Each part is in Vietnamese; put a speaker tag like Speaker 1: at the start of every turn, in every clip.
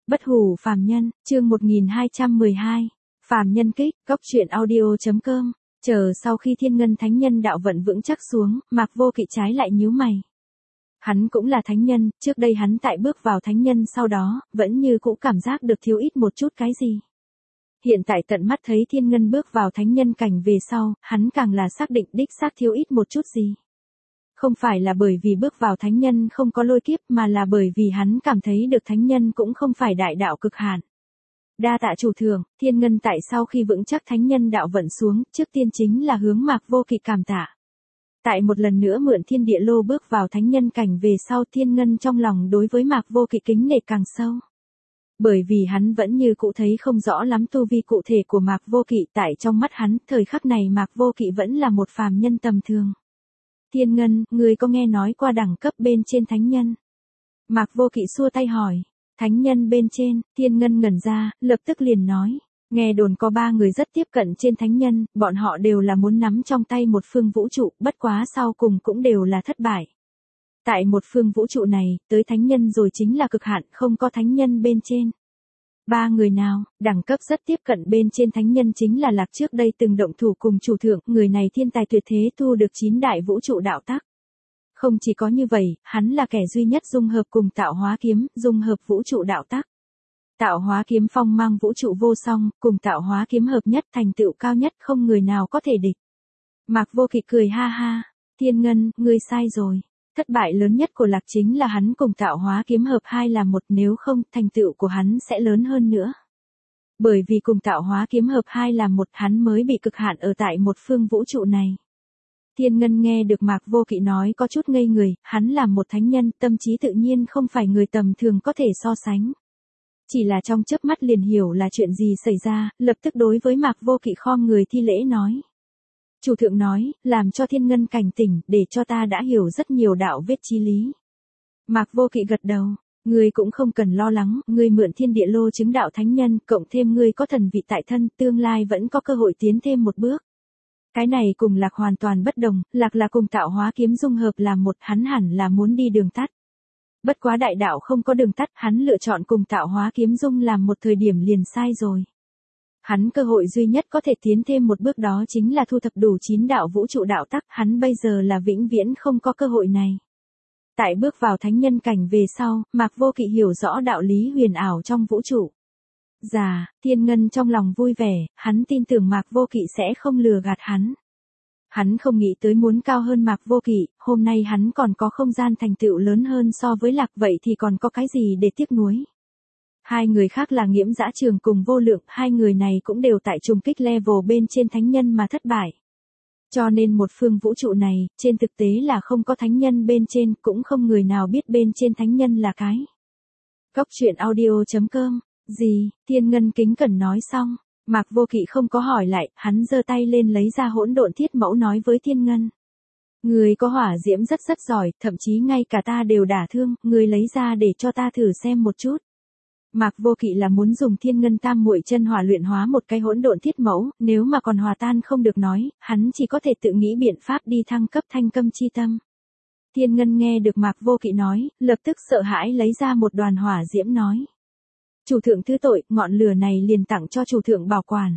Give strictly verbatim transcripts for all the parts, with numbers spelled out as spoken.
Speaker 1: Bất hủ phàm nhân, chương một nghìn hai trăm mười hai. Phàm nhân kích, góc truyện audio.com. Chờ sau khi thiên ngân thánh nhân đạo vận vững chắc xuống, Mạc Vô Kỵ trái lại nhíu mày. Hắn cũng là thánh nhân, trước đây hắn tại bước vào thánh nhân sau đó, vẫn như cũ cảm giác được thiếu ít một chút cái gì. Hiện tại tận mắt thấy thiên ngân bước vào thánh nhân cảnh về sau, hắn càng là xác định đích xác thiếu ít một chút gì. Không phải là bởi vì bước vào thánh nhân không có lôi kiếp mà là bởi vì hắn cảm thấy được thánh nhân cũng không phải đại đạo cực hạn. Đa tạ chủ thượng, thiên ngân tại sau khi vững chắc thánh nhân đạo vận xuống, trước tiên chính là hướng Mạc Vô Kỵ cảm tạ. Tại một lần nữa mượn thiên địa lô bước vào thánh nhân cảnh về sau, thiên ngân trong lòng đối với Mạc Vô Kỵ kính nể càng sâu. Bởi vì hắn vẫn như cụ thấy không rõ lắm tu vi cụ thể của Mạc Vô Kỵ, tại trong mắt hắn, thời khắc này Mạc Vô Kỵ vẫn là một phàm nhân tầm thường. Thiên ngân, người có nghe nói qua đẳng cấp bên trên thánh nhân? Mạc Vô Kỵ xua tay hỏi. Thánh nhân bên trên, thiên ngân ngẩn ra, lập tức liền nói. Nghe đồn có ba người rất tiếp cận trên thánh nhân, bọn họ đều là muốn nắm trong tay một phương vũ trụ, bất quá sau cùng cũng đều là thất bại. Tại một phương vũ trụ này, tới thánh nhân rồi chính là cực hạn, không có thánh nhân bên trên. Ba người nào, đẳng cấp rất tiếp cận bên trên thánh nhân chính là Lạc trước đây từng động thủ cùng chủ thượng, người này thiên tài tuyệt thế thu được chín đại vũ trụ đạo tắc. Không chỉ có như vậy, hắn là kẻ duy nhất dung hợp cùng tạo hóa kiếm, dung hợp vũ trụ đạo tắc. Tạo hóa kiếm phong mang vũ trụ vô song, cùng tạo hóa kiếm hợp nhất thành tựu cao nhất không người nào có thể địch. Mạc Vô Kỵ cười ha ha, thiên ngân, ngươi sai rồi. Thất bại lớn nhất của Lạc chính là hắn cùng tạo hóa kiếm hợp hai là một, nếu không, thành tựu của hắn sẽ lớn hơn nữa. Bởi vì cùng tạo hóa kiếm hợp hai là một, hắn mới bị cực hạn ở tại một phương vũ trụ này. Thiên ngân nghe được Mạc Vô Kỵ nói có chút ngây người, hắn là một thánh nhân, tâm trí tự nhiên không phải người tầm thường có thể so sánh. Chỉ là trong chớp mắt liền hiểu là chuyện gì xảy ra, lập tức đối với Mạc Vô Kỵ khom người thi lễ nói. Chủ thượng nói, làm cho thiên ngân cảnh tỉnh, để cho ta đã hiểu rất nhiều đạo vết chí lý. Mạc Vô Kỵ gật đầu, ngươi cũng không cần lo lắng, ngươi mượn thiên địa lô chứng đạo thánh nhân, cộng thêm ngươi có thần vị tại thân, tương lai vẫn có cơ hội tiến thêm một bước. Cái này cùng Lạc hoàn toàn bất đồng, Lạc là cùng tạo hóa kiếm dung hợp làm một, hắn hẳn là muốn đi đường tắt. Bất quá đại đạo không có đường tắt, hắn lựa chọn cùng tạo hóa kiếm dung làm một thời điểm liền sai rồi. Hắn cơ hội duy nhất có thể tiến thêm một bước đó chính là thu thập đủ chín đạo vũ trụ đạo tắc, hắn bây giờ là vĩnh viễn không có cơ hội này. Tại bước vào thánh nhân cảnh về sau, Mạc Vô Kỵ hiểu rõ đạo lý huyền ảo trong vũ trụ. Dạ, thiên ngân trong lòng vui vẻ, hắn tin tưởng Mạc Vô Kỵ sẽ không lừa gạt hắn. Hắn không nghĩ tới muốn cao hơn Mạc Vô Kỵ, hôm nay hắn còn có không gian thành tựu lớn hơn so với Lạc, vậy thì còn có cái gì để tiếc nuối. Hai người khác là Nghiễm Dã Trường cùng Vô Lượng, hai người này cũng đều tại trùng kích level bên trên thánh nhân mà thất bại. Cho nên một phương vũ trụ này, trên thực tế là không có thánh nhân bên trên, cũng không người nào biết bên trên thánh nhân là cái. Góc truyện audio.com. Gì, thiên ngân kính cẩn nói xong, Mạc Vô Kỵ không có hỏi lại, hắn giơ tay lên lấy ra hỗn độn thiết mẫu nói với thiên ngân. Người có hỏa diễm rất rất giỏi, thậm chí ngay cả ta đều đả thương, người lấy ra để cho ta thử xem một chút. Mạc Vô Kỵ là muốn dùng thiên ngân tam muội chân hỏa luyện hóa một cái hỗn độn thiết mẫu, nếu mà còn hòa tan không được nói, hắn chỉ có thể tự nghĩ biện pháp đi thăng cấp thanh câm chi tâm. Thiên ngân nghe được Mạc Vô Kỵ nói, lập tức sợ hãi lấy ra một đoàn hỏa diễm nói. Chủ thượng thứ tội, ngọn lửa này liền tặng cho chủ thượng bảo quản.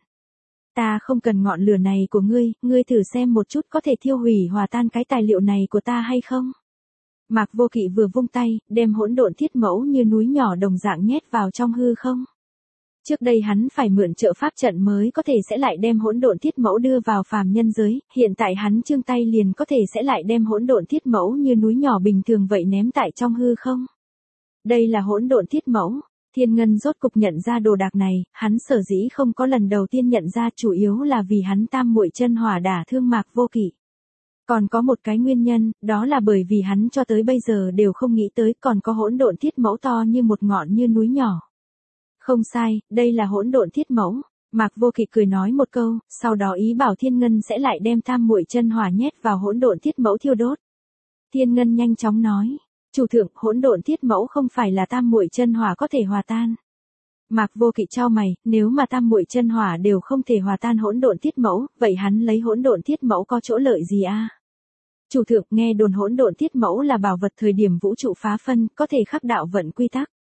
Speaker 1: Ta không cần ngọn lửa này của ngươi, ngươi thử xem một chút có thể thiêu hủy hòa tan cái tài liệu này của ta hay không? Mạc Vô Kỵ vừa vung tay, đem hỗn độn thiết mẫu như núi nhỏ đồng dạng nhét vào trong hư không. Trước đây hắn phải mượn trợ pháp trận mới có thể sẽ lại đem hỗn độn thiết mẫu đưa vào phàm nhân giới, hiện tại hắn trương tay liền có thể sẽ lại đem hỗn độn thiết mẫu như núi nhỏ bình thường vậy ném tại trong hư không. Đây là hỗn độn thiết mẫu. Thiên ngân rốt cục nhận ra đồ đạc này, hắn sở dĩ không có lần đầu tiên nhận ra chủ yếu là vì hắn tam muội chân hỏa đả thương Mạc Vô Kỵ. Còn có một cái nguyên nhân, đó là bởi vì hắn cho tới bây giờ đều không nghĩ tới còn có hỗn độn thiết mẫu to như một ngọn như núi nhỏ. Không sai, đây là hỗn độn thiết mẫu. Mạc Vô Kỵ cười nói một câu, sau đó ý bảo thiên ngân sẽ lại đem tam muội chân hỏa nhét vào hỗn độn thiết mẫu thiêu đốt. Thiên ngân nhanh chóng nói. Chủ thượng, hỗn độn thiết mẫu không phải là tam muội chân hỏa có thể hòa tan. Mạc Vô Kỵ chau mày, nếu mà tam muội chân hỏa đều không thể hòa tan hỗn độn thiết mẫu, vậy hắn lấy hỗn độn thiết mẫu có chỗ lợi gì a? À? Chủ thượng, nghe đồn hỗn độn thiết mẫu là bảo vật thời điểm vũ trụ phá phân, có thể khắc đạo vận quy tắc.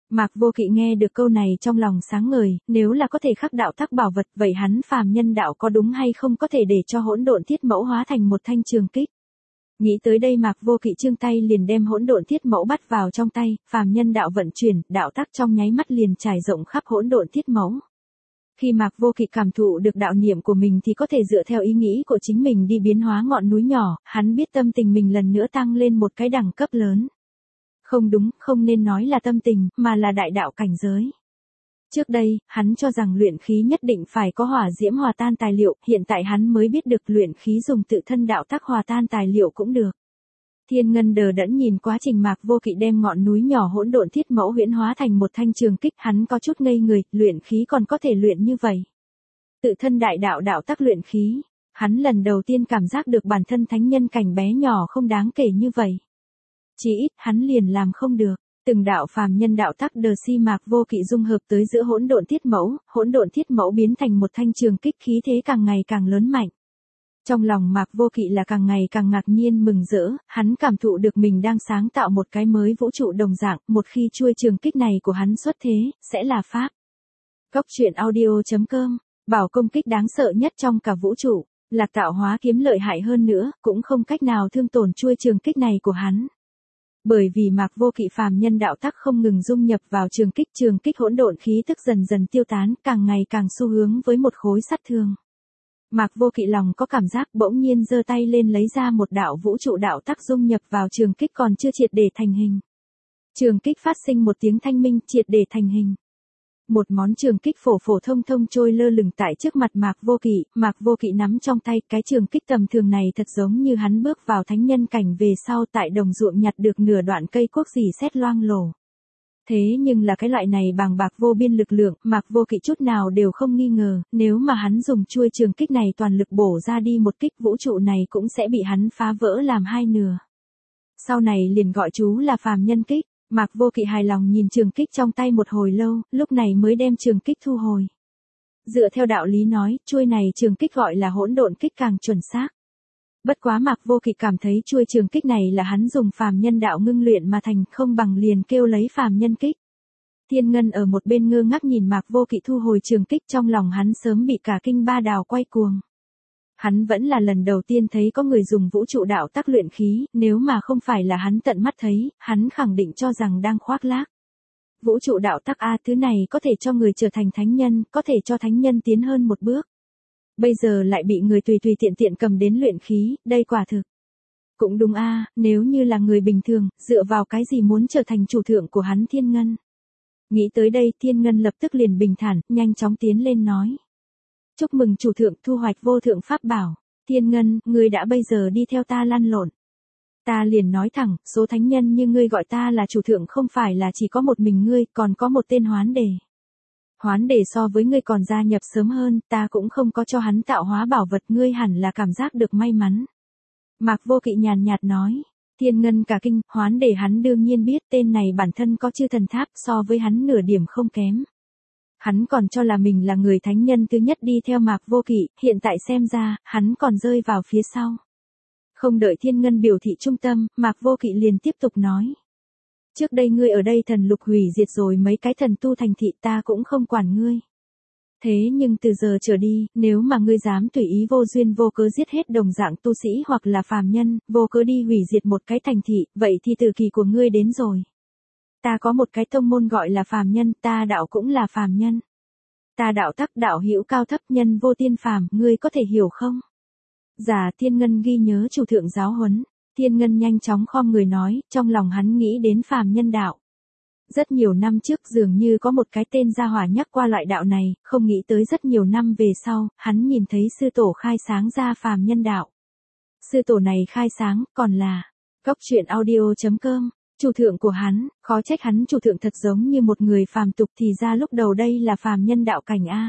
Speaker 1: Mạc Vô Kỵ nghe được câu này trong lòng sáng ngời, nếu là có thể khắc đạo tắc bảo vật, vậy hắn phàm nhân đạo có đúng hay không có thể để cho hỗn độn thiết mẫu hóa thành một thanh trường kích. Nghĩ tới đây Mạc Vô Kỵ trương tay liền đem hỗn độn thiết mẫu bắt vào trong tay, phàm nhân đạo vận chuyển, đạo tắc trong nháy mắt liền trải rộng khắp hỗn độn thiết mẫu. Khi Mạc Vô Kỵ cảm thụ được đạo niệm của mình thì có thể dựa theo ý nghĩ của chính mình đi biến hóa ngọn núi nhỏ, hắn biết tâm tình mình lần nữa tăng lên một cái đẳng cấp lớn. Không đúng, không nên nói là tâm tình, mà là đại đạo cảnh giới. Trước đây, hắn cho rằng luyện khí nhất định phải có hỏa diễm hòa tan tài liệu, hiện tại hắn mới biết được luyện khí dùng tự thân đạo tắc hòa tan tài liệu cũng được. Thiên Ngân đờ đẫn nhìn quá trình Mạc Vô Kỵ đem ngọn núi nhỏ hỗn độn thiết mẫu huyễn hóa thành một thanh trường kích, hắn có chút ngây người, luyện khí còn có thể luyện như vậy. Tự thân đại đạo đạo tắc luyện khí, hắn lần đầu tiên cảm giác được bản thân thánh nhân cảnh bé nhỏ không đáng kể như vậy. Chỉ ít hắn liền làm không được. Từng đạo phàm nhân đạo tắc đờ si Mạc Vô Kỵ dung hợp tới giữa hỗn độn thiết mẫu, hỗn độn thiết mẫu biến thành một thanh trường kích, khí thế càng ngày càng lớn mạnh. Trong lòng Mạc Vô Kỵ là càng ngày càng ngạc nhiên mừng rỡ, hắn cảm thụ được mình đang sáng tạo một cái mới vũ trụ đồng dạng, một khi chuôi trường kích này của hắn xuất thế, sẽ là pháp. Góc truyện audio chấm com, bảo công kích đáng sợ nhất trong cả vũ trụ, Lạc Tạo Hóa kiếm lợi hại hơn nữa, cũng không cách nào thương tổn chuôi trường kích này của hắn. Bởi vì Mạc Vô Kỵ phàm nhân đạo tắc không ngừng dung nhập vào trường kích, trường kích hỗn độn khí tức dần dần tiêu tán, càng ngày càng xu hướng với một khối sắt thường. Mạc Vô Kỵ lòng có cảm giác bỗng nhiên giơ tay lên lấy ra một đạo vũ trụ đạo tắc dung nhập vào trường kích còn chưa triệt để thành hình. Trường kích phát sinh một tiếng thanh minh, triệt để thành hình. Một món trường kích phổ phổ thông thông trôi lơ lửng tại trước mặt Mạc Vô Kỵ, Mạc Vô Kỵ nắm trong tay, cái trường kích tầm thường này thật giống như hắn bước vào thánh nhân cảnh về sau tại đồng ruộng nhặt được nửa đoạn cây cuốc rỉ sét loang lổ. Thế nhưng là cái loại này bàng bạc vô biên lực lượng, Mạc Vô Kỵ chút nào đều không nghi ngờ, nếu mà hắn dùng chuôi trường kích này toàn lực bổ ra đi một kích, vũ trụ này cũng sẽ bị hắn phá vỡ làm hai nửa. Sau này liền gọi chú là phàm nhân kích. Mạc Vô Kỵ hài lòng nhìn trường kích trong tay một hồi lâu, lúc này mới đem trường kích thu hồi. Dựa theo đạo lý nói, chuôi này trường kích gọi là hỗn độn kích càng chuẩn xác. Bất quá Mạc Vô Kỵ cảm thấy chuôi trường kích này là hắn dùng phàm nhân đạo ngưng luyện mà thành, không bằng liền kêu lấy phàm nhân kích. Thiên Ngân ở một bên ngơ ngác nhìn Mạc Vô Kỵ thu hồi trường kích, trong lòng hắn sớm bị cả kinh ba đào quay cuồng. Hắn vẫn là lần đầu tiên thấy có người dùng vũ trụ đạo tắc luyện khí, nếu mà không phải là hắn tận mắt thấy, hắn khẳng định cho rằng đang khoác lác. Vũ trụ đạo tắc A, thứ này có thể cho người trở thành thánh nhân, có thể cho thánh nhân tiến hơn một bước. Bây giờ lại bị người tùy tùy tiện tiện cầm đến luyện khí, đây quả thực. Cũng đúng A, nếu như là người bình thường, dựa vào cái gì muốn trở thành chủ thượng của hắn Thiên Ngân. Nghĩ tới đây Thiên Ngân lập tức liền bình thản, nhanh chóng tiến lên nói. Chúc mừng chủ thượng thu hoạch vô thượng pháp bảo. Thiên Ngân, ngươi đã bây giờ đi theo ta lăn lộn. Ta liền nói thẳng, số thánh nhân như ngươi gọi ta là chủ thượng không phải là chỉ có một mình ngươi, còn có một tên Hoán Đề. Hoán Đề so với ngươi còn gia nhập sớm hơn, ta cũng không có cho hắn tạo hóa bảo vật, ngươi hẳn là cảm giác được may mắn. Mạc Vô Kỵ nhàn nhạt nói. Thiên Ngân cả kinh, Hoán Đề hắn đương nhiên biết tên này bản thân có chư thần tháp, so với hắn nửa điểm không kém. Hắn còn cho là mình là người thánh nhân thứ nhất đi theo Mạc Vô Kỵ, hiện tại xem ra, hắn còn rơi vào phía sau. Không đợi Thiên Ngân biểu thị trung tâm, Mạc Vô Kỵ liền tiếp tục nói. Trước đây ngươi ở đây thần lục hủy diệt rồi mấy cái thần tu thành thị, ta cũng không quản ngươi. Thế nhưng từ giờ trở đi, nếu mà ngươi dám tùy ý vô duyên vô cớ giết hết đồng dạng tu sĩ hoặc là phàm nhân, vô cớ đi hủy diệt một cái thành thị, vậy thì từ kỳ của ngươi đến rồi. Ta có một cái tông môn gọi là phàm nhân, ta đạo cũng là phàm nhân. Ta đạo tắc đạo hữu cao thấp, nhân vô tiên phàm, ngươi có thể hiểu không? Dạ Thiên Ngân ghi nhớ chủ thượng giáo huấn. Thiên Ngân nhanh chóng khom người nói, trong lòng hắn nghĩ đến phàm nhân đạo. Rất nhiều năm trước dường như có một cái tên gia hỏa nhắc qua loại đạo này, không nghĩ tới rất nhiều năm về sau, hắn nhìn thấy sư tổ khai sáng ra phàm nhân đạo. Sư tổ này khai sáng, còn là góc truyện audio chấm com. Chủ thượng của hắn, khó trách hắn chủ thượng thật giống như một người phàm tục, thì ra lúc đầu đây là phàm nhân đạo cảnh a.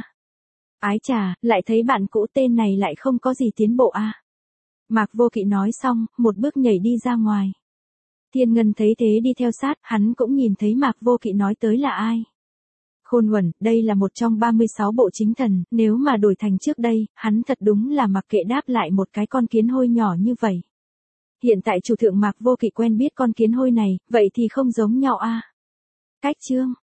Speaker 1: Ái chà, lại thấy bạn cũ tên này lại không có gì tiến bộ a. Mạc Vô Kỵ nói xong, một bước nhảy đi ra ngoài. Thiên Ngân thấy thế đi theo sát, hắn cũng nhìn thấy Mạc Vô Kỵ nói tới là ai. Khôn Uẩn, đây là một trong ba mươi sáu bộ chính thần, nếu mà đổi thành trước đây, hắn thật đúng là mặc kệ đáp lại một cái con kiến hôi nhỏ như vậy. Hiện tại chủ thượng Mạc Vô Kỵ quen biết con kiến hôi này, vậy thì không giống nhau a. Cách chương